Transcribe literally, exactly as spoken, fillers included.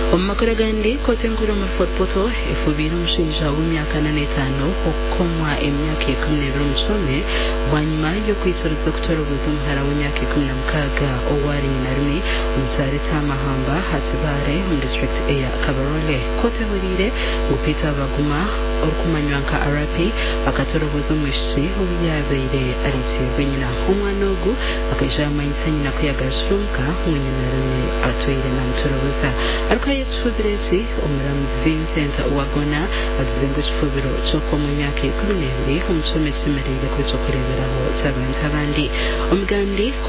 Omumakuru gandi kote nkuru mu Fort Portal efubira omushaija w'emyaka n'etaano okukomwa emyaka ikumi n'ebiri omusome bwanyuma y'okwisoreza kutoroboza omuhara w'emyaka ikumi na mukaaga owari nyina rumi omusaare Tamahamba Hasibare mu district eya Kabarole kote hurire ngu Peter Baguma orukumanywa nka R I P akatoroboza omwishiki obyabaire aritibwe nyina omwana ogu akaija amanyisa nyina kuyagashuka nyina rumi atwire namutoroboza ariko yetufubirezi omuramuzi Vincent Wagona azizenga ekifubiro ky'okwo mu myaka ikumi n'ebiri omusome kimerire kwesa okureberaho ky'abantu abandi omugandi